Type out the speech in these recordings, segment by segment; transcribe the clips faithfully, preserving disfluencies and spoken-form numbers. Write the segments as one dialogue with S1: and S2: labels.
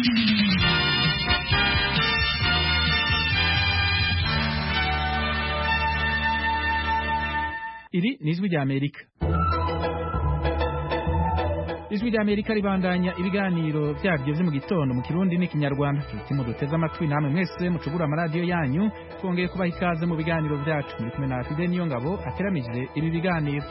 S1: Iri ni ijwi ry'Amerika. Ijwi ry'Amerika ribandanya ibiganiro byaryo byo mu gitondo mu Kirundi n'ikinyarwanda. Turimo duteze amatwi namwe mwese mucugura amaradiyo yanyu, twongeye kubaha ikaze mu biganiro byacu. Muri kumwe na Fide niyo ngabo ateramije ibi biganiro.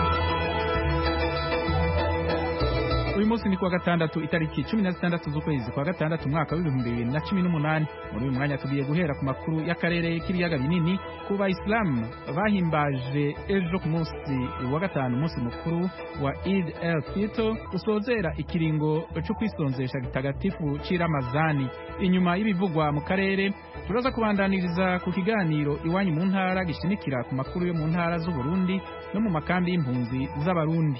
S1: Uyu munsi ni kuwa gatandatu itariki cumi na zitandatu z'ukwezi kwa gatandatu umwaka w'ibihumbi bibiri na cumi n'umunani. Muri uyu mwanya tugiye guhera ku makuru y'akarere k'ibiyaga binini ku Bayisilamu bahimbaje ejo ku munsi wa gatanu umunsi mukuru wa Eid el-Fitr usozera ikiringo cyo kwisonzesha gitagatifu cy'iramazani. Inyuma y'ibivugwa mu karere turaza kubandaniriza ku kiganiro iwanyu mu ntara gishimikira ku makuru yo mu ntara z'u Burundi no mu makambi y'impunzi z'abarundi.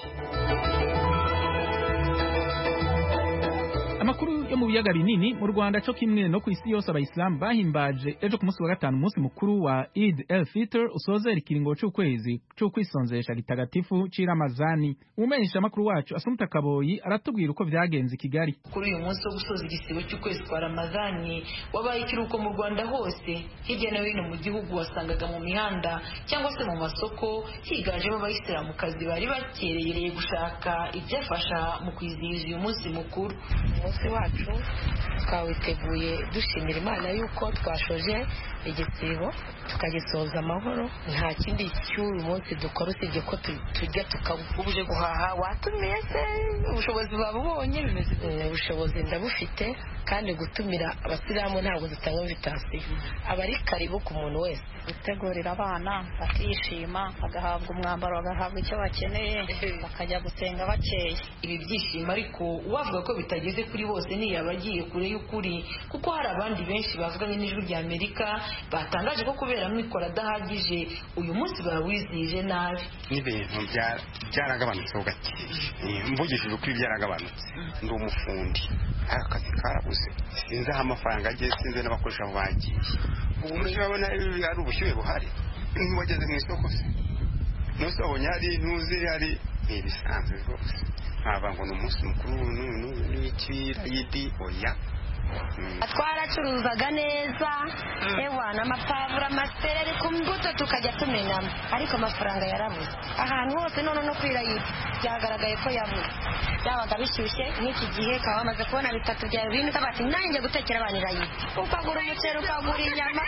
S1: Amakuru yo mu biyaga binini mu Rwanda cyo kimwe no ku isi yose Abayisilamu bahimbaje ejo ku munsi wa gatanu umunsi mukuru wa Eid el-Fitr usozera ikiringo cy'ukwezi cyo kwisonzesha gitagatifu cy'iramazani. Umumenyesha makuru wacu Asumta Kaboyi aratubwira uko byagenze i Kigali.
S2: Kuri uyu munsi wo gusoza igisibo cy'ukwezi kwa Ramazani wabaye ikiruhuko mu Rwanda hose. Hirya no hino mu gihugu wasangaga mu mihanda cyangwa se mu masoko higanjemo Abayisilamukazi bari bakereye gushaka ibyafasha mu kwizihiza uyu munsi mukuru. Umunsi wacu twawiteguye dushimira Imana yuko twashoje igisibo tukagisoza amahoro. Nta kindi cy'uyu munsi dukora usibye ko tujya tukabuje guhaha. Watumiye se ubushobozi babubonye bimeze ubushobozi ndabufite, kandi gutumira Abasilamu ntabwo dutanga invitation. Abari karibu ku muntu wese gutegurira abana bakishima, bagahabwa umwambaro, bagahabwa icyo bakeneye, bakajya gusenga bakeye. Ibi byishimo ariko uwavuga ko bitageze kuri bose ni yabagiye kure y'ukuri, kuko hari abandi benshi bavuganye n'ijwi ry'Amerika batangaje ko kubera amikoro adahagije uyu munsi bawizihije nabi.
S3: N'ibintu byaragabanutse gake, mvugishije ukuri byaragabanutse. Ndi umufundi, akazi karabuze, sinzi aho amafaranga agiye, sinzi n'abakoresha bagiye. Ubu muri babona ari ubushyuhe buhari, ntiwageze mu isoko se nusabonye hari ntuzi hari ibisanzwe rwose. Nkaba ngo ni umunsi mukuru n'ikirayidi oya.
S4: Twaracuruzaga neza ewa n'amapavura amasereri ku mbuto tukajya tumenamo, ariko amafaranga yarabuze ahantu hose. none no kwirayidi byagaragaye ko yabuze. Byabaga bishyushye n'iki gihe kaba bamaze kubona bitatu bya bine kabati nanjye gutekera abana irayidi, ukagura umuceri ukagura inyama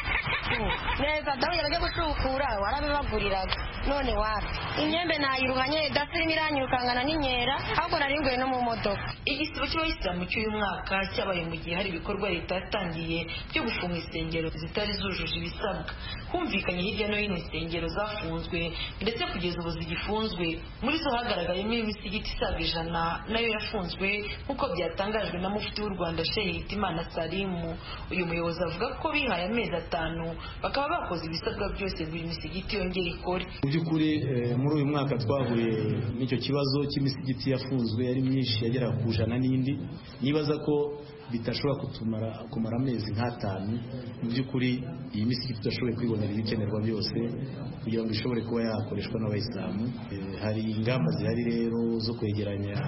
S4: neza dawe bajya gucukura warabibaguriraga. None wapi inyembe nayiruhanye dasirimo iranyirukangana n'inkera, ahubwo naringuye no mu modoka.
S2: Igisibo cy'Abayisilamu cy'uyu mwaka cyabaye mu gihe hari ibikorwa leta yatangiye byo gufunga insengero zitari zujuje ibisabwa. Humvikanye hirya no hino insengero zafunzwe ndetse kugeza ubu zigifunzwe. Muri zo hagaragayemo imisigiti isaga ijana nayo yafunzwe nk'uko byatangajwe na mufti w'u Rwanda Sheikh Hitimana Salimu. Uyu muyobozi avuga ko bihaye amezi atanu bakaba bakoze ibisabwa byose ngo iyi misigiti yongere ikore.
S5: Mu by'ukuri muri uyu mwaka twahuye n'icyo kibazo cy'imisigiti yafunzwe yari myinshi yagera ku ijana n'indi. Nibaza ko bitashobora kutumara kumara amezi nk'atanu. Mu by'ukuri iyi misigiti tudashoboye kwibonera ibikenerwa byose kugira ngo ishobore kuba yakoreshwa n'Abayisilamu. Hari ingamba zihari rero zo kwegeranya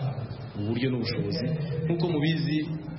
S5: uburyo n'ubushobozi. Nk'uko mubizi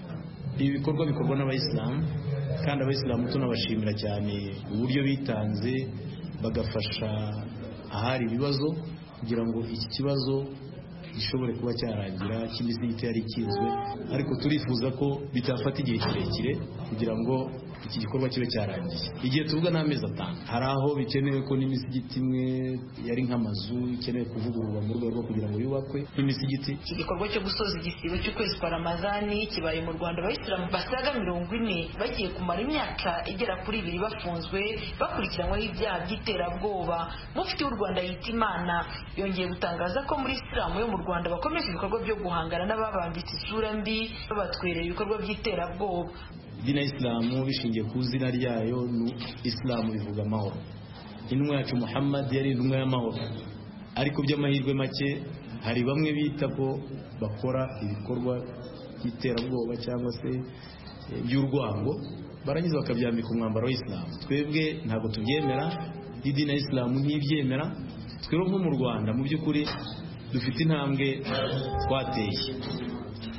S5: ibi bikorwa bikorwa n'Abayisilamu, kandi Abayisilamu tunabashimira cyane uburyo bitanze bagafasha ahari ibibazo kugira ngo iki kibazo gishobore kuba cyarangira cy'imisigiti yari ikizwe. Ariko turifuza ko bitafata igihe kirekire kugira ngo iki gikorwa kibe cyarangiye. Igihe tuvuga n'amezi atanu, hari aho bikenewe ko n'imisigiti imwe yari nk'amazu ikenewe kuvugururwa mu rwego rwo kugira ngo yubakwe n'imisigiti.
S2: Iki gikorwa cyo gusoza igisibo cy'ukwezi kwa Ramazani kibaye mu Rwanda. Abayisilamu basaga mirongo ine bagiye kumara imyaka igera kuri ibiri bafunzwe bakurikiranyweho ibyaha by'iterabwoba. Mufti w'u Rwanda Hitimana yongeye gutangaza ko muri Isilamu yo mu Rwanda bakomeje ibikorwa byo guhangana n'ababambitse isura mbi babatwerera ibikorwa by'iterabwoba.
S5: Idini ya Isilamu bishingiye ku zina ryayo, ni Isilamu bivuga amahoro. Intumwa yacu Muhammad yari intumwa y'amahoro, ariko by'amahirwe make hari bamwe bita ko bakora ibikorwa by'iterabwoba cyangwa se by'urwango, barangiza bakabyambika umwambaro w'Isilamu. Twebwe ntabwo tubyemera, idini ya Isilamu ntibyemera. Twebwe nko mu Rwanda mu by'ukuri dufite intambwe twateye.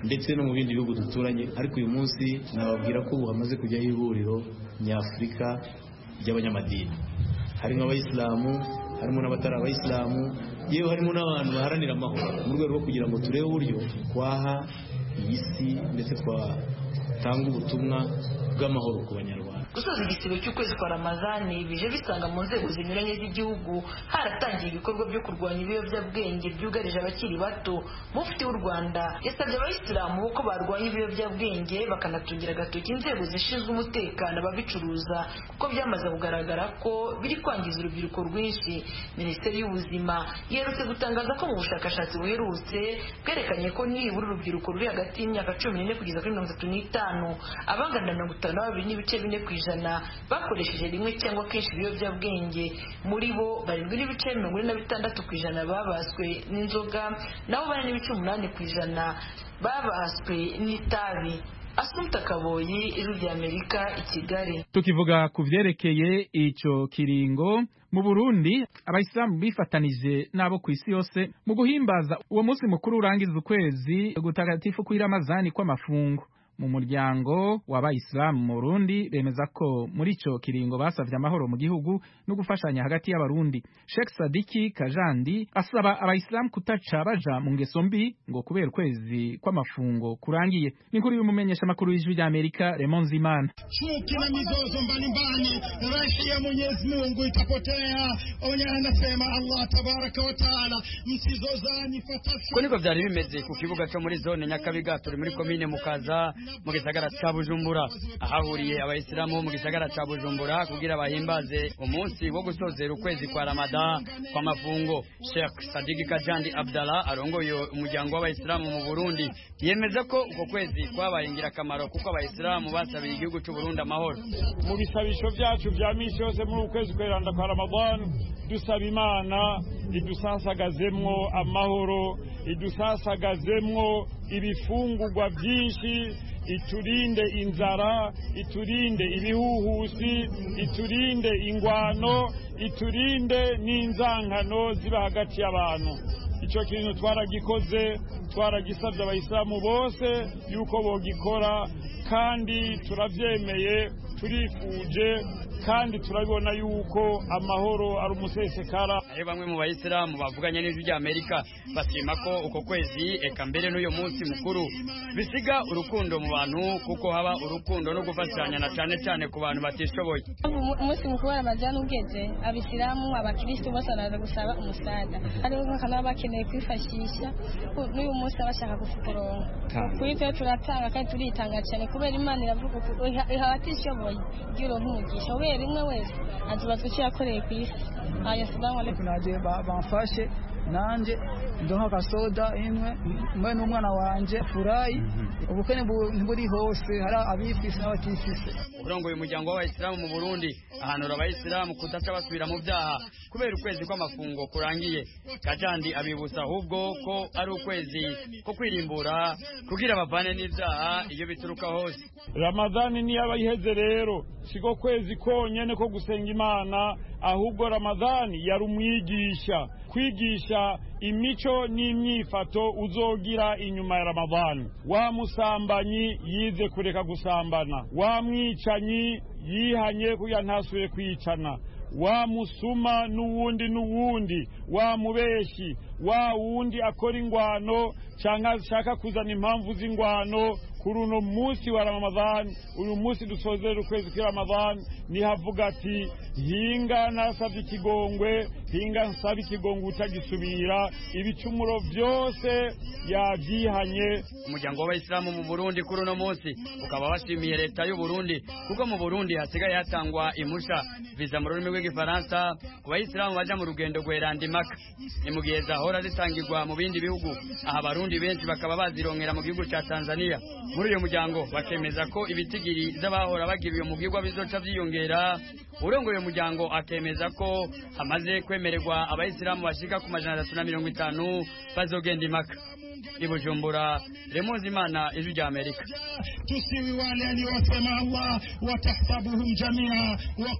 S5: ndetse no mu bindi bihugu duturanye. Ariko uyu munsi nababwira ko ubu hamaze kujyaho ihuriro nyafurika ry'abanyamadini, harimo abayisilamu, harimo n'abatari abayisilamu, yewe harimo n'abantu baharanira amahoro, mu rwego rwo kugira ngo turebe uburyo twaha iyi si ndetse twatanga ubutumwa bw'amahoro ku banyarwanda.
S2: Gusoza igisibo cy'ukwezi kwa Ramadhani bije bisanga mu nzego zinyuranye z'igihugu haratangiye ibikorwa byo kurwanya ibiyobyabwenge byugarije abakiri bato. Mufti w'u Rwanda yasabye abayisilamu ko barwanya ibiyobyabwenge bakanatungira agatoki inzego zishinzwe umutekano ababicuruza kuko byamaze kugaragara ko biri kwangiza urubyiruko rwinshi. Minisiteri y'Ubuzima yerutse gutangaza ko mu bushakashatsi buherutse bwerekanye ko nibura urubyiruko ruri hagati y'imyaka cumi n'ine kugeza kuri mirongo itatu n'itanu abangana mirongo itanu na babiri n'ibice bine ku ijana bakoresheje rimwe cyangwa kenshi ibiyobyabwenge. Muri bo barindwi n'ibice mirongo ine na bitandatu ku ijana babaswe n'inzoga, naho bane n'ibice umunani ku ijana babaswe n'itabi. Asumta Kaboyi, Ijwi ry'Amerika, i Kigali.
S1: Tukivuga ku vyerekeye ico kiringo mu Burundi, abayisilamu bifatanije nabo ku isi yose mu guhimbaza uwo munsi mukuru urangiza ukwezi gutagatifu kwa Ramadhani kw'amafungo. Mu muryango w'abayisilamu mu Burundi bemeza ko muri ico kiringo basavye amahoro mu gihugu no gufashanya hagati y'abarundi. Sheikh Sadiki Kajandi asaba abayisilamu kutaca baja mu ngeso mbi ngo kubera ukwezi kw'amafungo kurangiye. N'inkuru y'umumenyesha makuru y'Ijwi ry'Amerika Raymond Zimana.
S6: Chuki na mizozo mbalimbali rashi ya Mwenyezi Mungu itapotea. Onya anasema Allah tabaraka wa taala, msizozani fatashu.
S7: Kuniko vyari bimeze ku kibuga cyo muri zone Nyakabiga turi muri komine Mukaza mu gisagara ca Bujumbura, ahahuriye abayisilamu mu gisagara ca Bujumbura kugira bahimbaze umunsi wo gusozera ukwezi kwa Ramadan kwa mafungo. Sheikh Sadiki Kajandi Abdallah arongoye umuryango w'abayisilamu mu Burundi yemeza ko uko kwezi kwabaye ingirakamaro kuko abayisilamu basabiye igihugu cy'u Burundi amahoro.
S6: Mu bisabisho byacu bya misi yose muri ukwezi kw'iranda kwa Ramadan dusaba Imana idusasagazemwo amahoro, idusasagazemwo ibifungurwa byinshi, iturinde inzara, iturinde ibihuhusi, iturinde ingwano, iturinde n'inzankano ziba hagati y'abantu. Ico kintu twaragikoze, twaragisabye abayisilamu bose yuko bogikora, kandi turavyemeye, turifuje, kandi turabona yuko amahoro ari umusesekara.
S7: Ari bamwe mu bayisilamu bavuganye n'Ijwi ry'Amerika basima ko uko kwezi eka mbere n'uyo munsi mukuru bisiga urukundo mu bantu kuko haba urukundo no gufashanya na cyane cyane ku bantu batishoboye.
S8: Umunsi mukuru wa Ramadhani ugeze, abisilamu abakristo bose baraza gusaba umusaga, ari bo kana bakeneye kwifashisha n'uyu munsi abashaka kufukuronka. Kuri twe turatanga kandi turitanga cyane kubera Imana iravuga ko abatishoboye giro nk'umugisha rimwe wese azubazwe cyo yakoreye ku isi. Aya salamu alaykum naje bamfashe nanje ndonka kasoda imwe mwe n'umwana wanje furayi ubukene ntiburi hose hari abifise n'abatifise.
S7: Urongoye umuryango w'abayisilamu mu Burundi ahanura abayisilamu kudaca basubira mu byaha kubera ukwezi kw'amafungo kurangiye. Kajandi abibusa ahubwo ko ari ukwezi ko kwirimbura kugira bavane n'ibyaha iyo bituruka hose.
S6: Ramadhani ni yabayiheze rero siko kwezi konyene ko gusenga Imana, ahubwo Ramadhani yari umwigisha, kwigisha imico n'imyifato uzogira inyuma ya Ramadhani. Wa musambanyi yize kureka gusambana, wa mwicanyi yihanye kuya ntasuye kwicana, wa musuma n'uwundi n'uwundi, wa mubeshi, wa wundi akora ingwano cyangwa shaka kuzana impamvu z'ingwano. Kuri uno munsi wa Ramadhan, uyu munsi dusozera ukwezi kwa Ramadhan, ni havuga ati hinga nasabye ikigongwe, hinga nsaba ikigongwe utagisubira, ibicumuro byose yabyihanye.
S7: Umuryango w'abayisilamu mu Burundi kuri uno munsi ukaba washimiye leta y'u Burundi kuko mu Burundi hasigaye hatangwa imusha visa mu rurimi rw'igifaransa ku bayisilamu baja mu rugendo rw'eranda Maka. Ni mu gihe zahora zitangirwa mu bindi bihugu, aha Barundi benshi bakaba bazironkera mu gihugu ca Tanzania. Muri uyu muryango bakemeza ko ibitigiri z'abahora bagiriwe mu bwigwa bizoca vyiyongera. Urongoye umuryango akemeza ko hamaze kwemererwa abayisilamu bashika ku majana atatu na mirongo itanu bazogenda Maka. I Bujumbura, Raymond Zimana, Ijwi ry'Amerika.
S6: Tusiwi wale aliosema Allah wa tahsabuhum jamia wa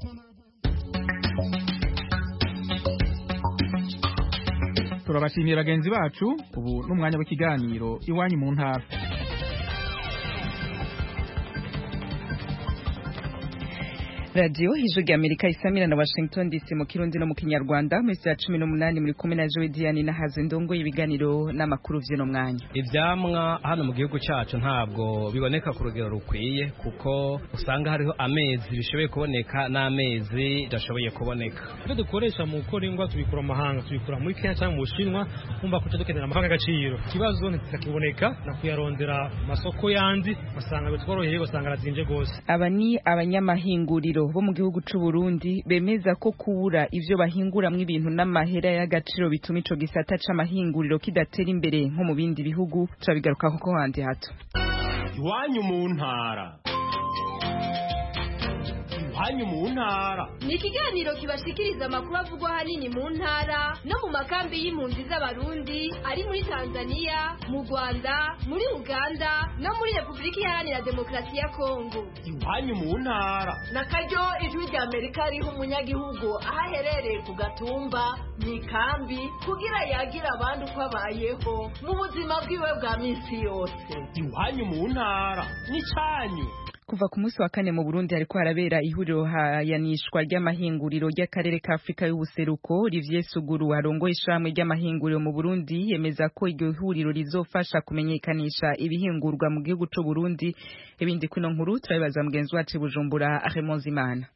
S1: turabashimiye bagenzi bacu. Ubu n'umwanya w'ikiganiro iwanyu mu ntara.
S9: Radio Ijwi rya Amerika isamira na Washington D C mu Kirundi no mu Kinyarwanda mesi ya cumi n'umunani muri kumwe na Joy Diane na Hazindongo ibiganiro n'amakuru vy'ino mwanya.
S10: Ivyamwa hano mu gihugu cyacu ntabwo biboneka ku rugero rukwiye kuko usanga hariho amezi bishoboye kuboneka n'amezi dashoboye kuboneka.
S11: Ibyo dukoresha mu gukora ingwa tubikura mu mahanga tubikura muri Kenya cyangwa mu Bushinwa kumva ko dukenera amafaranga y'agaciro. Ikibazo ntikiboneka na kuyarondera masoko yandi basanga bitworoheye basanga razimje gose.
S9: Aba ni abanyamahinguriro bo mu gihugu c'u Burundi bemeza ko kubura ivyo bahinguramwe ibintu n'amahera y'agaciro bituma ico gisata c'amahinguriro kidatera imbere nko mu bindi bihugu. Turabigaruka koko handi hato.
S12: Iwanyu mu ntara. Iwanyu mu ntara.
S13: Ni ikiganiro kibashikiriza amakuru avugwa hanini mu ntara no mu makambi y'impunzi z'abarundi ari muri Tanzania, mu Rwanda, muri Uganda no muri Republika Iharanira Demokarasi ya Kongo.
S12: Iwanyu mu ntara.
S14: Nakaryo ijwi rya Amerika riho umunyagihugu aherereye ku gatumba mu ikambi kugira yagira abandi uko abayeho mu buzima bwiwe bwa minsi yose.
S12: Iwanyu mu ntara ni cyanyu.
S9: Kuva ku munsi wa kane mu Burundi hariko harabera ihuriro hayanishwa ry'amahinguriro y'akarere ka Afrika y'ubuseruko. Olivier Suguru arongoye ishamwe ry'amahinguriro mu Burundi yemeza ko iryo huriro rizofasha kumenyekanisha ibihingurwa mu gihugu c'u Burundi. Ibindi kuno nkuru turabibaza mugenzi wacu Bujumbura Ahemonzi Imana.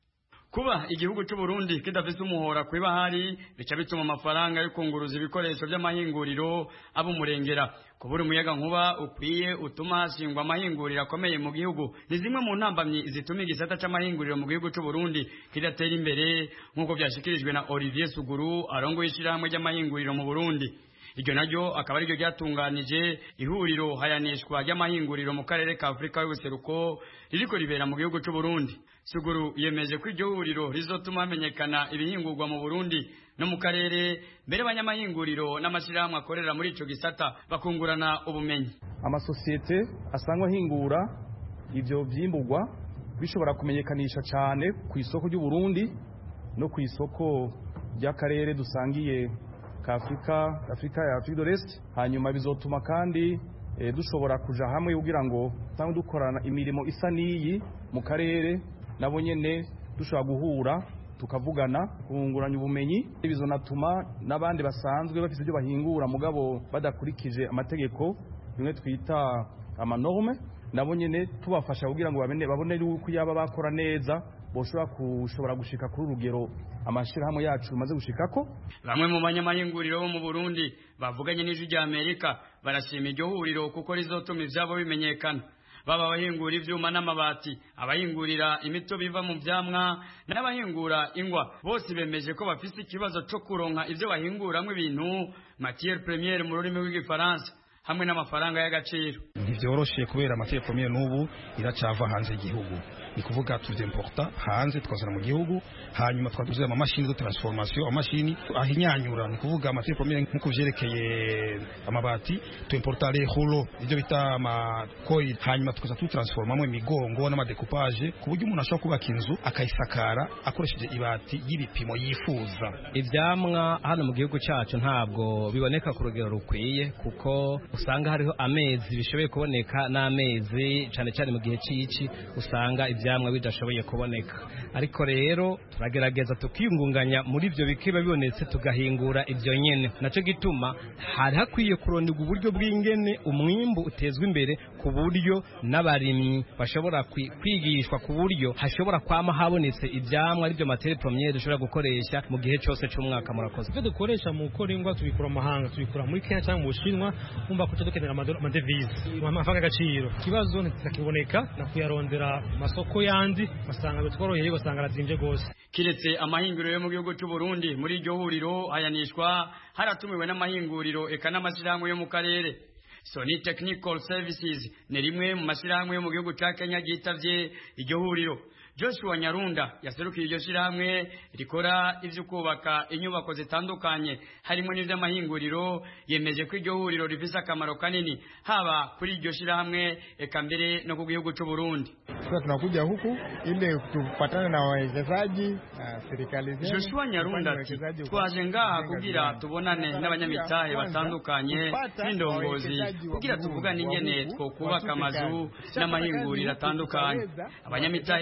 S7: Kuba igihugu cy'u Burundi kidafise umuhora kwiba hari bica bituma amafaranga yo kunguruza ibikoresho by'amahinguriro abo murengera. Kubura umuyaga nkuba ukwiye utuma hashingwa amahinguriro akomeye mu gihugu ni zimwe mu ntambamyi zituma igisata c'amahinguriro mu gihugu cy'u Burundi kidatera imbere nk'uko byashikirijwe na Olivier Suguru arongoye ishyirahamwe ry'amahinguriro mu Burundi. Iryo naryo akaba ari ryo ryatunganije ihuriro hayanishwa ry'amahinguriro mu karere ka Afrika y'ubuseruko ririko ribera mu gihugu cy'u Burundi. Suguru yemeje ko iryo huriro rizotuma hamenyekana ibihingurwa mu Burundi no mu karere mbere abanyamahinguriro n'amashirahamwe akorera muri ico gisata bakungurana ubumenyi.
S15: Amasosiyete asangwa hingura ivyo vyimburwa bishobora kumenyekanisha cyane ku isoko ry'u Burundi no ku isoko ry'akarere dusangiye ka Afrika, Afrika ya Afrika de l'Est. Hanyuma bizotuma kandi e, dushobora kuja hamwe kugira ngo tangu dukorana imirimo isa niyi mu karere nabo nyene dushobora guhura tukavugana kunguranya ubumenyi. Bizonatuma n'abandi basanzwe bafite ibyo bahingura mugabo badakurikije amategeko bimwe twita amanorme nabo nyene tubafasha kugira ngo babone babone yuko yaba bakora neza boshobora kushobora gushika kuri urugero amashirahamwe yacu maze gushikako.
S7: Bamwe mu banyamahinguriro bo mu Burundi bavuganye n'ijwi rya Amerika barashima iryo huriro kuko rizotuma ivyabo bimenyekana. Baba abahingura ivyuma n'amabati, abahingurira imito biva mu vyamwa n'abahingura ingwa bose bemeje ko bafise ikibazo cyo kuronka ivyo bahinguramwe ibintu matière première mu rurimi rw'igifaransa hamwe n'amafaranga y'agaciro.
S16: Ntivyoroshe kubera matière première n'ubu iracava hanze y'igihugu. Ni kuvuga tuzimporta hanze tukazana mu gihugu hanyuma twaduze ama machine de transformation amashini ahinyanyura. Ni kuvuga matière première nkuko vyerekeye amabati tu importa les rouleaux ivyo bita ama coil hanyuma tukaza tu transformamo imigongo n'ama découpage ku buryo umuntu ashobora kubaka inzu akayisakara akoresheje ibati y'ibipimo yifuza.
S10: Ivyamwa hano mu gihugu cyacu ntabwo biboneka ku rugero rukwiye kuko usanga hariho amezi bishoboye kuboneka n'amezi cyane cyane mu gihe c'ici usanga ivyamwa bidashoboye kuboneka. Ariko rero turagerageza tukiyungunganya muri ivyo bikiba bibonetse tugahingura ivyo nyene. Naco gituma hari hakwiye kuronderwa uburyo bw'ingene umwimbu utezwe imbere ku buryo n'abarimyi bashobora kwigishwa ku buryo hashobora kwama habonetse ivyamwa arivyo matière première dushobora gukoresha mu gihe cyose cy'umwaka. Murakoze.
S11: Ibyo dukoresha mu gukora ingwa tubikura mu mahanga tubikura muri Kenya cyangwa mu Bushinwa kumva ko dukenera amadevize amafaranga y'agaciro. Ikibazo ntikiboneka na kuyarondera masoko yandi basanga bitworoheye basanga razimje gose.
S7: Kiretse amahinguriro yo mu gihugu cy'u Burundi muri iryo huriro hayanishwa haratumiwe n'amahinguriro eka n'amashirahamwe yo mu karere. Sony Technical Services ni rimwe mu mashirahamwe yo mu gihugu ca Kenya gitavye iryo huriro. Joshua Nyarunda yaserukiye iryo shirahamwe rikora ivyo kubaka inyubako zitandukanye harimo n'ivy'amahinguriro yemeje ko iryo huriro rifise akamaro kanini haba kuri iryo shirahamwe eka mbere no ku gihugu cy'u Burundi.
S17: Sasa tunakuja huku ili tupatane na wawekezaji na serikali zetu.
S7: Joshua Nyarunda ati twaje ngaha kugira tubonane n'abanyamitahe batandukanye n'indongozi kugira tuvugane ingene two kubaka amazu n'amahinguriro atandukanye. Abanyamitahe b'abarundi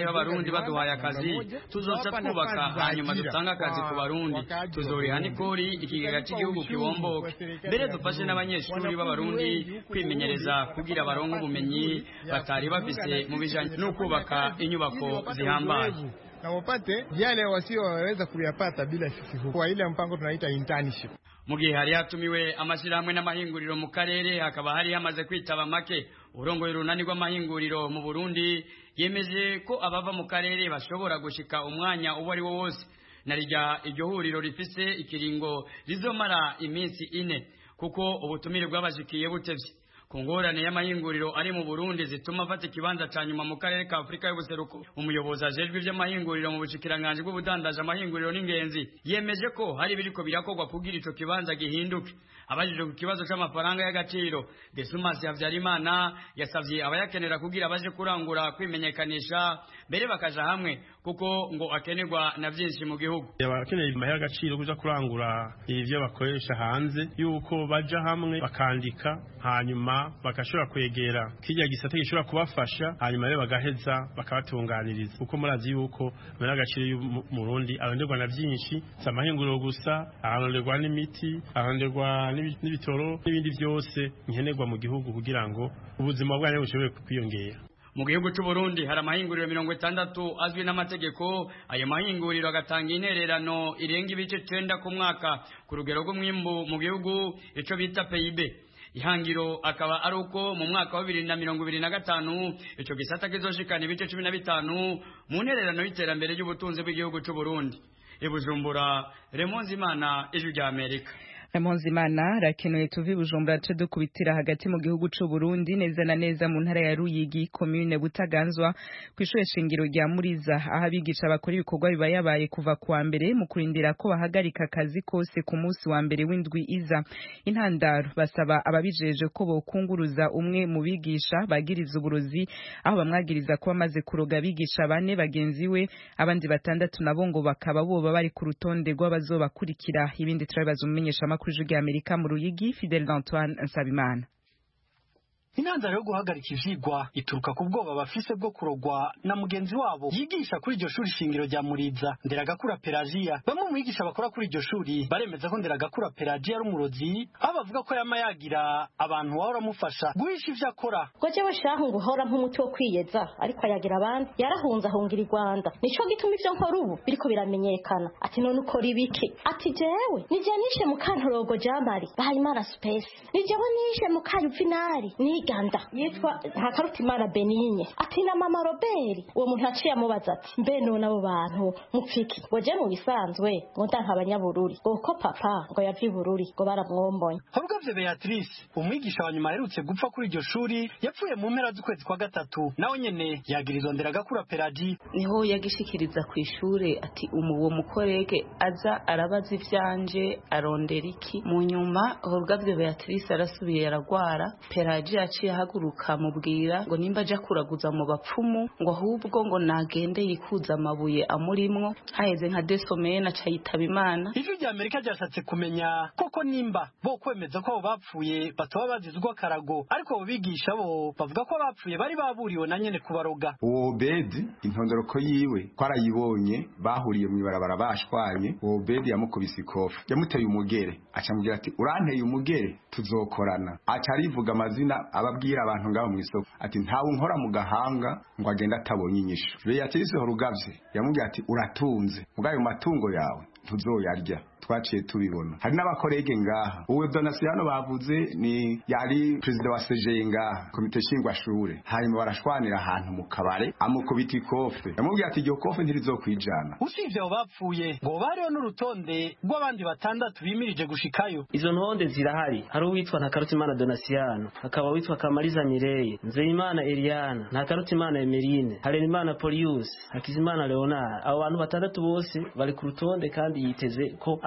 S7: abarundi baduhaye akazi tuzoca twubaka hanyuma dutanga akazi ku barundi tuzoriha n'ikori ikigega cy'igihugu kibomboke mbere dufashe n'abanyeshuri b'abarundi kwimenyereza kugira baronke ubumenyi batari bafise mu bijanye no kubaka inyubako zihambaye
S17: na wapate yale wasioweza kuyapata bila sisi huko kwa ile mpango tunaita internship.
S7: Mu gihe hari hatumiwe amashirahamwe n'amahinguriro mu karere hakaba hari hamaze kwitaba make urongoye urunani rw'amahinguriro mu Burundi yemeje ko abava mu karere bashobora gushika umwanya uwo ari wo wose narijya iryo huriro rifise ikiringo rizomara iminsi ine kuko ubutumire bwabashikiye butevye ku ngorane y'amahinguriro ari mu Burundi zituma afata ikibanza ca nyuma mu karere ka Afrika y'ubuseruko. Umuyobozi ajejwe ivy'amahinguriro mu bushikiranganje bw'ubudandaje amahinguriro n'ingenzi yemeje ko hari biriko birakorwa kugira ico kibanza gihinduke. Abajije ku kibazo c'amafaranga y'agaciro, Desumas Havyarimana yasavye abayakenera kugira baje kurangura kwimenyekanisha mbere bakaja hamwe kuko ngo akenerwa na vyinshi mu gihugu.
S18: Abakeneye imahera y'agaciro kuja kurangura ivyo bakoresha hanze yuko baja hamwe bakandika hanyuma bagashobora kwegera kijya gisata gishobora kubafasha hanyuma rero bagaheza bakabatunganiriza kuko murazi yuko amahera y'agaciro y'u Burundi aronderwa na vyinshi samahinguriro gusa aronderwa n'imiti aronderwa n'ibitoro n'ibindi byose nkenerwa mu gihugu kugira ngo ubuzima bwanyu bushobore kwiyongera.
S7: Mu gihugu cy'u Burundi hari amahinguriro mirongo itandatu azwi n'amategeko. Ayo mahinguriro agatanga intererano irenga ibice cenda ku mwaka ku rugero rw'umwimbu mu gihugu ico bita P I B. Ihangiro akaba ari uko mu mwaka wa bibiri na mirongo ibiri na gatanu ico gisata kizoshikana ibice cumi na bitanu mu ntererano y'iterambere ry'ubutunzi bw'igihugu cy'u Burundi. I Bujumbura, Raymond Zimana, Ijwi rya Amerika.
S9: Ramonzimana rakenuye tuvi Bujumbura cyo dukubitira hagati mu gihugu cy'u Burundi neza na neza mu ntara ya Ruyigi commune Butaganzwa kwishure shingiro rya Muriza aho abigisha bakora ibikorwa bibayabaye kuva kuwa mbere mu kurindira ko bahagarika akazi kose ku munsi wa mbere w'indwi iza. Intandaro basaba ababijeje ko bokunguruza umwe mu bigisha bagiriza uburozi aho bamwagiriza ko bamaze kuroga bigisha bane bagenzi we abandi batandatu nabo ngo bakaba boba bari ku rutonde rw'abazobakurikira. Ibindi turabibaza umumenyesha kujya Amerika mu Ruyigi Fidel Antoine Nsabimana.
S19: Intandaro yo guhagarika ivyigwa ituruka ku bwoba bafise bwo kurogwa na mugenzi wabo yigisha kuri iryo shuri shingiro rya Muriza Nderagakura Pelagia. Bamwe mu bigisha bakora kuri iryo shuri baremeza ko Nderagakura Pelagia ari umurozi aho bavuga ko yama yagira abantu wahora mufasha guhisha ivyo akora.
S20: Ngo jewe shaho nguhora nk'umuti wo kwiyeza ariko ayagira abandi yarahunza ahungira i Rwanda nico gituma ivyo nkora ubu biriko biramenyekana. Ati none ukora ibiki? Ati jewe nije nishe mu Kantorogo Jamari Bahimana Space nije nishe mu Kayuvinari ni Ganda yitwa Hakarutimana Benigne. Ati na mama Robert uwo muntu aciye amubaza ati mbe none abo bantu mupfiki ngoje mu bisanzwe ngo ndanka abanyabururi ngo ko papa ngo yavi bururi ngo baramwombonye.
S19: Horugavye Beatrice umwigisha wa nyuma aherutse gupfa kuri iryo shuri yapfuye mu mpera z'ukwezi kwa gatatu nawe nyene yagirizwa Nderagakura Pelagia.
S21: Niho yagishikiriza ku ishure ati umuwo mukorege aza arabaza ivyanje arondera iki mu nyuma Horugavye Beatrice arasubiye aragwara Pelagia yahaguruka mubwira ngo nimba aja kuraguza mu bapfumu ngo ahubwo ngo nagende yikuza amabuye amurimwo haheze nka desomena cayitaba Imana.
S19: Ijwi rya Amerika ryashatse kumenya koko nimba bo kwemeza ko abo bapfuye batoba bazizwa karago ariko abo bigisha bo bavuga ko bapfuye bari baburiwe na nyene kubaroga.
S22: Uwo Obedi intondoroko yiwe twarayibonye bahuriye mu ibarabara bashwanye. Uwo Obedi yamukubise ikofi yamuteye umugere acamubwira ati uranteye umugere tuzokorana. Aca arivuga amazina ababwira abantu ngaho mu isoko ati ntawe unkora mu gahanga ngo agenda atabonye inyisho. Beatrice Horugavye yamubwira ati uratunze mugayo matungo yawe tuzoyarya. Twaciye tubibona hari n'abakorege ngaha. Uwe Donasiano bavuze ni yari president wa C G ngaha komite shingwa shure hanyuma barashwanira ahantu mu kabare amukubita ikofe yamubwiye ati iryo kofe ntirizokwijana.
S19: Usivye abo bapfuye ngo bariho n'urutonde rw'abandi batandatu bimirije gushikayo.
S23: Izo ntonde zirahari hari uwitwa Ntakarutimana Donasiano hakaba witwa Kamariza Mireye Nzeyimana Eliana Ntakarutimana Emeline Harenimana Polius Hakizimana Leonard. Abo bantu batandatu bose bari ku rutonde kandi yiteze ko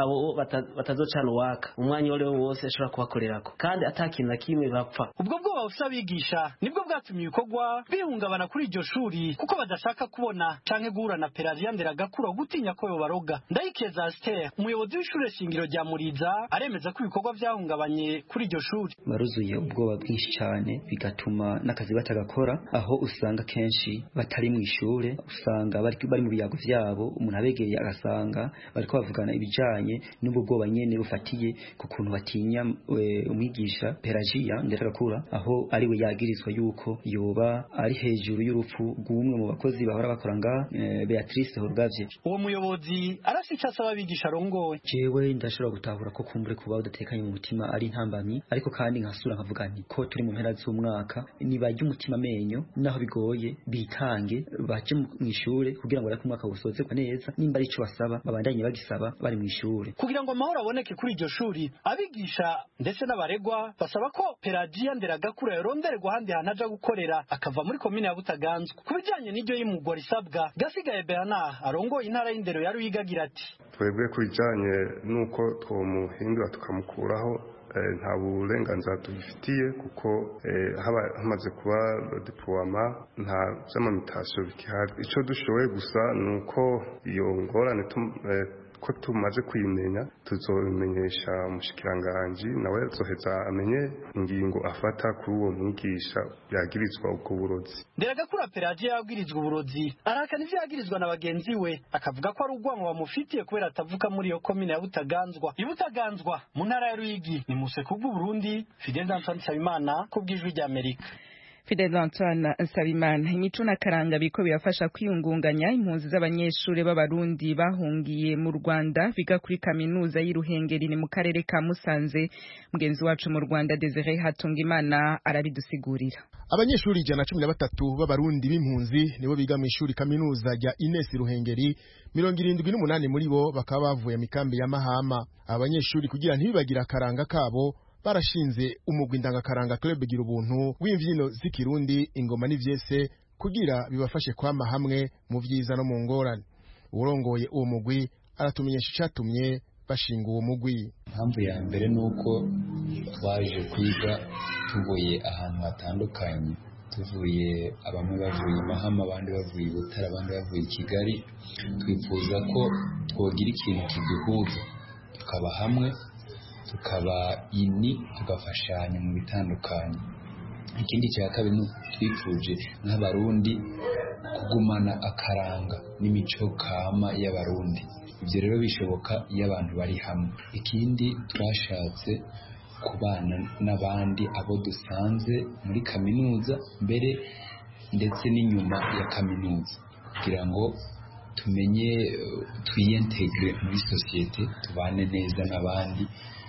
S23: abo batazocana uwaka umwanya wari wose ashobora kubakorerako kandi atakintu na kimwe bapfa.
S19: Ubwo bwoba bufise abigisha nibwo bwatumye ibikorwa bihungabana kuri iryo shuri kuko badashaka kubona canke guhura na Pelagia Nderagakura gutinya ko yobaroga. Ndayikeza Aster umuyobozi w'ishure shingiro rya Muriza aremeza ko ibikorwa vyahungabanye kuri iryo shuri.
S3: Baruzuye ubwoba bwinshi cyane bigatuma n'akazi batagakora, aho usanga kenshi batari mu ishure, usanga bari bari mu biyago vyabo, umuntu abegeye agasanga bariko bavugana ibijanye n'ubwo bwoba nyene bufatiye ku kuntu batinya umwigisha Pelagia Nderagakura, aho ari we yagirizwa yuko yoba ari hejuru y'urupfu rw'umwe mu bakozi bahora bakoranga e, Beatrice Horgavye.
S19: Uwo muyobozi arasica asaba abigisha rongoye.
S3: Jewe ndashobora gutahura ko kumbure kuba udatekanye mu mutima ari ntambamyi, ariko kandi nkasura nkavuga nti ko turi mu mpera z'umwaka nibajye umutima menyo naho bigoye bitange baje mu ishure kugira ngo ariko umwaka usoze kwa neza, nimba ari cyo basaba babandanye bagisaba bari mu ishure.
S19: Kugira ngo amahoro aboneke kuri iryo shuri abigisha ndetse n'abaregwa basaba ko Pelagia Nderagakura yoronderwa handi hanaja gukorera akava muri komine ya Butaganzwa. Kubijanye n'iryo y'imugwa risabwa Gasigaye Bernard arongoye intara y'indero ya Ruyigagira ati
S4: twebwe kubijanye nuko twomuhindura tukamukuraho nta burenganzira tubifitiye kuko hamaze kuba diploma nta by'amamitasyo bikihari. Icyo dushoboye gusa nuko iyo ngorane ko tumaze kuyimenya tuzobimenyesha umushikiranganje nawe zoheza amenye ingingo afata kuri uwo mwigisha yagirizwa ubwo burozi.
S19: Nderagakura Pelagia yagirizwa uburozi arahakana ivyo yagirizwa na bagenzi we, akavuga ko ari urwango bamufitiye kubera atavuka muri iyo komine ya Butaganzwa. Ibutaganzwa mu ntara ya Ruyigi ni museko bw'u Burundi. Fidel Antoine Nsabimana ku bw'ijwi rya Amerika.
S9: Fidel Antoine Nsabimana. Imico n'akaranga biko birafasha kwiyungunganya impunzi z'abanyeshuri b'abarundi bahungiye mu Rwanda biga kuri kaminuza y'Iruhengeri ni mu karere ka Musanze. Mugenzi wacu mu Rwanda Desire Hatungimana arabidusigurira.
S5: Abanyeshuri ijana na cumi na batatu b'abarundi b'impunzi nibo biga mu ishuri kaminuza rya Ines Ruhengeri, mirongo irindwi n'umunani muri bo bakaba bavuye mu kambi ya Mahama. Abanyeshuri kugira ntibibagira akaranga kabo barashinze umugwi ndangakaranga Club Gira Ubuntu w'imvyino z'ikirundi, ingoma n'ivyese kugira bibafashe kwama hamwe mu vyiza no mu ngorane. Urongoye uwo mugwi aratumenyesha icatumye bashinga uwo mugwi.
S24: Impamvu ya mbere nuko twaje kwiga tuvuye ahantu hatandukanye, tuvuye abamwe bavuye Mahama, abandi bavuye Butare, abandi bavuye Kigali. Twifuza ko twogira ikintu kiduhuza tukaba hamwe, tukaba ini tugafashanya mu bitandukanye. Ikindi cya kabiri twifuje nk'abarundi kugumana akaranga n'imico kama y'abarundi. Ibyo rero bishoboka iyo abantu bari hamwe. Ikindi twashatse kubana n'abandi abo dusanze muri kaminuza mbere ndetse n'inyuma ya kaminuza kugira ngo tumenye twiyentegre muri societe, tubane neza n'abandi.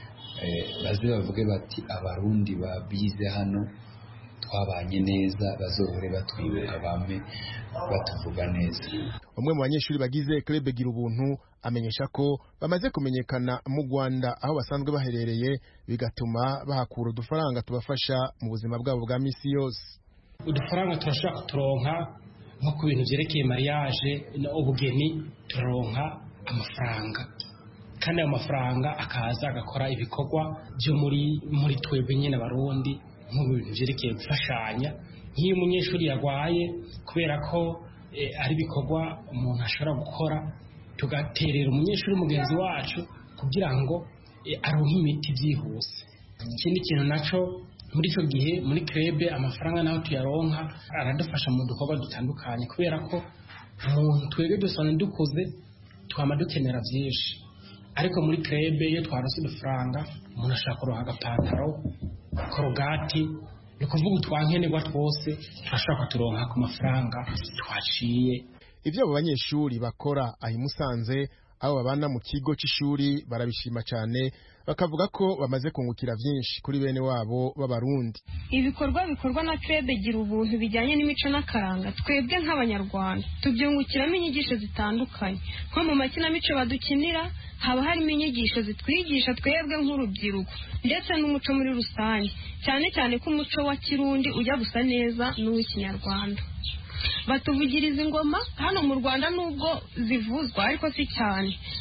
S24: Baze bavuge bati abarundi babize hano twabanye neza, bazohore batwibuka bame batuvuga neza.
S5: Umwe mu banyeshuri bagize Club Gira Ubuntu amenyesha ko bamaze kumenyekana mu Rwanda aho basanzwe baherereye, bigatuma bahakura udufaranga tubafasha mu buzima bwabo bwa misi yose.
S25: Udufaranga turashaka turonka nko ku bintu byerekeye mariage n'ubugeni, turonka amafaranga kandi ayo mafaranga akaza agakora ibikorwa byo muri muri twebwe nyine abarundi nk'ibintu byerekeye gufashanya. Nk'iyo umunyeshuri yarwaye kubera ko e, ari ibikorwa umuntu ashobora gukora, tugaterera umunyeshuri mugenzi wacu kugira ngo e, aronke imiti byihuse. Ikindi kintu naco muri icyo gihe muri krebe amafaranga naho tuyaronka aradufasha mu dukorwa dutandukanye, kubera ko umuntu twebwe dusana dukoze twama dukenera byinshi, ariko muri krebe iyo twarose udufaranga umuntu ashaka kuronka agapantaro, korogati, ni kuvuga utwankenerwa twose turashaka turonka ku mafaranga twaciye.
S5: Ibyo abo banyeshuri bakora ahi Musanze abo babana mu kigo c'ishuri barabishima cyane, bakavuga ko bamaze kungukira byinshi kuri bene wabo b'abarundi.
S26: Ibikorwa bikorwa na Club Gira Ubuntu bijyanye n'imico n'akaranga, twebwe nk'abanyarwanda tubyungukiramo inyigisho zitandukanye. Nko mu makinamico badukinira haba harimo inyigisho zitwigisha twebwe nk'urubyiruko ndetse n'umuco muri rusange, cyane cyane ko umuco wa Kirundi ujya gusa neza n'uw'ikinyarwanda. Batuvugiriza ingoma hano mu Rwanda nubwo zivuzwa ariko si cyane,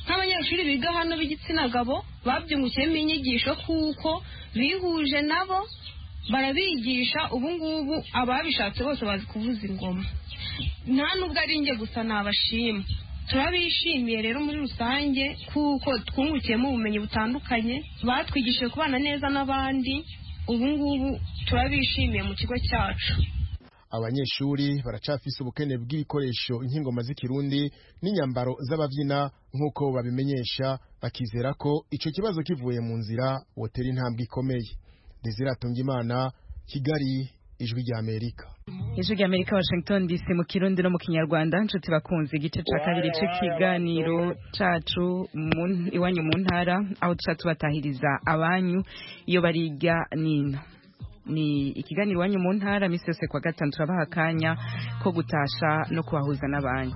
S26: nk'abanyeshuri biga hano b'igitsina gabo babyungukiyemo inyigisho kuko bihuje nabo barabigisha. ubu ngubu ababishatse bose bazi kuvuza ingoma, nta nubwo ari njye gusa nabashima. turabishimiye rero muri rusange kuko twungukiyemo ubumenyi butandukanye, batwigishije kubana neza n'abandi. ubu ngubu turabishimiye mu kigo cyacu.
S5: Abanyeshuri baracafise ubukene bw'ibikoresho inkingoma z'ikirundi n'inyambaro z'abavyina nk'uko babimenyesha, bakizera ko ico kibazo kivuye mu nzira wotera intambwe ikomeye. Desire Atungimana, Kigali, Ijwi rya Amerika.
S9: Ijwi rya Amerika, Washington D C, mu Kirundi no mu Kinyarwanda. Nshuti bakunze igice ca kabiri c'ikiganiro cacu iwanyu mu ntara, aho tuca tubatahiriza abanyu iyo bariga nino. Ni ikiganiro iwanyu mu ntara, misi yose kwa gatanu turabaha akanya ko gutasha no kubahuza n'abanyu.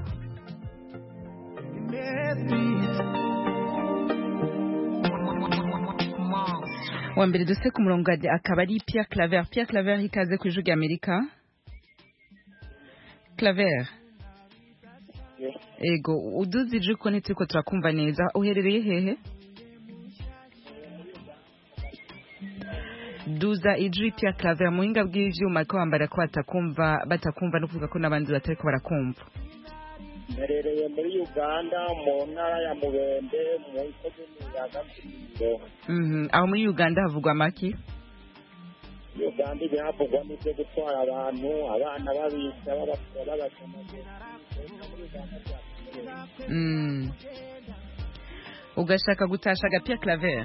S9: Wa mbere duse ku murongo akaba ari Pierre Claver. Pierre Claver, ikaze ku Ijwi rya Amerika. Claver. Ego, uduze ijwi ko nitiko turakumva neza. Uherereye hehe? Duza ijwi Pierre Claver, muhinga bw'ivyuma ko bambara ko batakumva batakumva no kuvuga ko n'abandi batariko barakumva.
S1: Merereye muri Uganda mu ntara ya Mubende mu ikomune ya Gatsibo.
S9: Mhm, aho muri Uganda havugwa maki?
S1: Uganda ihavugwa n'ibyo gutwara abantu, abana babisha babakora babasamaje.
S9: Mm. Ugashaka gutasha ga Pierre Claver?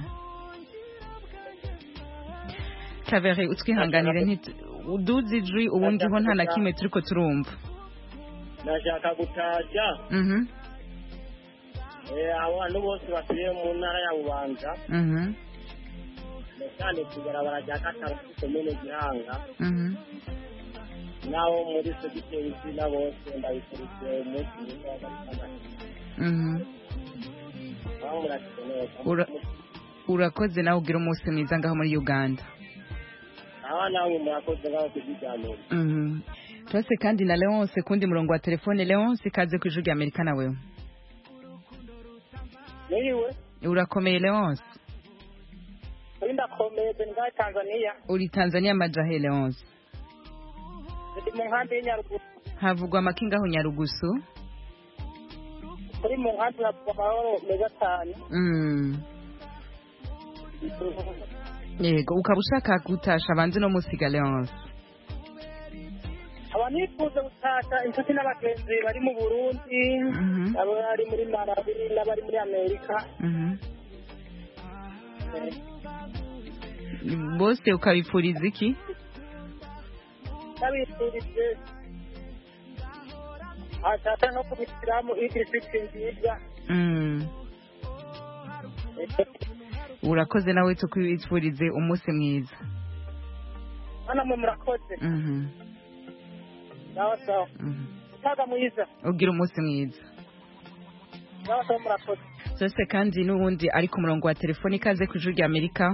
S9: Claver, utwihanganire nti uduze ijwi ubundi ho nta na kimwe turiko turumva.
S1: Nashaka gutaja.
S9: Mhm.
S1: Eh, abantu bose batuye mu ntara ya Bubanza.
S9: Mhm.
S1: Cyane kugarabara rya Katara komune Gihanga.
S9: Mhm.
S1: Nawo muri segiteri zina bose ndabikurikiye umunsi mwiza wa gatandatu.
S9: Mhm. Ura urakoze nawe ugira umunsi mwiza ngaho muri Uganda.
S1: Aho nawe murakoze ngaho kujyana.
S9: Mhm. Twese kandi na Leonce kundi murongo wa telefone. Leonce, ikaze ku Ijwi rya Amerika nawe.
S1: Niwe.
S9: Urakomeye Leonce?
S1: Uri ndakomeye nga Tanzania.
S9: Uri Tanzania majahe Leonce?
S1: Ndi mu nkambi y'Inyarugusu.
S9: Havugwa makinga ho Nyarugusu?
S1: Uri mu nkambi havugwa amahoro meza cyane.
S9: Mm. Yego, ukaba ushaka gutasha abanzi no musiga Leonce?
S1: Abanifuza gutasha inshuti n'abagenzi bari mu Burundi, abo bari muri Malawi n'abari muri Amerika.
S9: Mhm. Bose ukabifuriza iki?
S1: Ndabifurije atata no kubisiramu idrifiti nziza.
S9: Mm. Urakoze nawe tukwifurize umunsi mwiza.
S1: Ana mu murakoze.
S9: Mhm.
S1: Sawa sawa. Taga mwiza.
S9: Ugira umunsi mwiza.
S1: Sawa sawa murakoze.
S9: Sose kandi n'ubundi ari ku murongo wa telefone, ikaze ku Ijwi rya Amerika.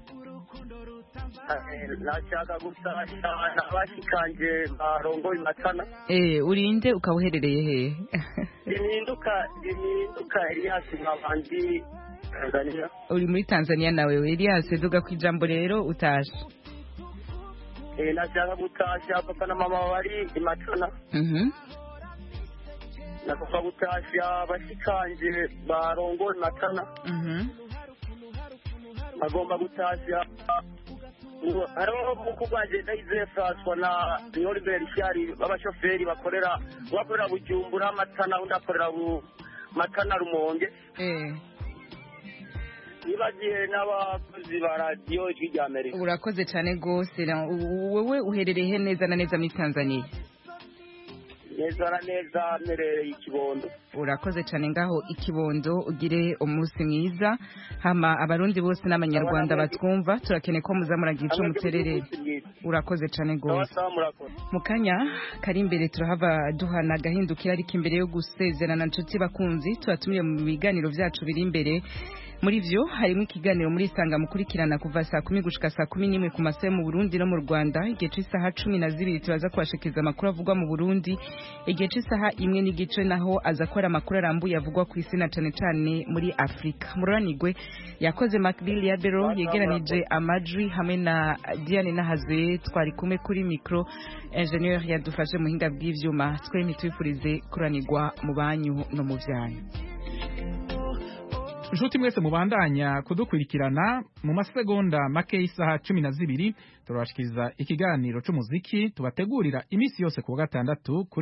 S1: Nashaka gutasha n'abashikanje barongo imatana.
S9: Eh, urinde ukawuherereye he?
S1: Iminduka iminduka Elias Mabandi Tanzania.
S9: Uri muri Tanzania nawe Elias, duga ku ijambo rero utasha.
S1: Eh, nashaka gutasha papa na mama bari imatana.
S9: Mhm.
S1: Nashaka gutasha bashikanje barongo imatana.
S9: Mhm.
S1: Agomba gutasha Aro mukugwaje ndaize François na Norbert Shari babashoferi bakorera bakorera Bujumbura Matana undakorera Matana Rumonge.
S9: Eh.
S1: Nibagiye n'abakozi ba radio Ijwi rya Amerika.
S9: Urakoze cyane gose. Wewe uherereye neza na neza muri Tanzania?
S1: Neza na neza merere ikibondo.
S9: Urakoze cyane ngaho ikibondo, ugire umunsi mwiza. Hama abarundi bose n'abanyarwanda batwumva turakene ko muza muragira ico mutererere. urakoze cyane gose mu kanya kari imbere turahava duhana gahindukira ariko imbere yo gusezerana nshuti bakunzi tubatumiye mu biganiro vyacu biri imbere muri vyo harimo ikiganiro muri Sanga mukurikirana kuva saa kumi gushika saa kumi n'imwe ku masaha mu Burundi no mu Rwanda igihe c'isaha cumi na zibiri turaza kubashikiriza amakuru avugwa mu Burundi igihe c'isaha imwe n'igice naho aza kora amakuru arambuye avugwa ku isi na cane cane muri Afrika muranigwe yakoze Macbill ya Bero yegeranije amajwi hamwe na Diane Nahazwe twari kumwe kuri micro ingénieur yadufashe mu hinga bw'ivyuma twemye twifurize kuranigwa mu banyu no mu vyanyu.
S2: Nshuti mwese mubandanya kudukurikirana mu masegonda make y'isaha cumi na zibiri turabashikiriza ikiganiro c'umuziki tubategurira imisi yose ku wa gatandatu.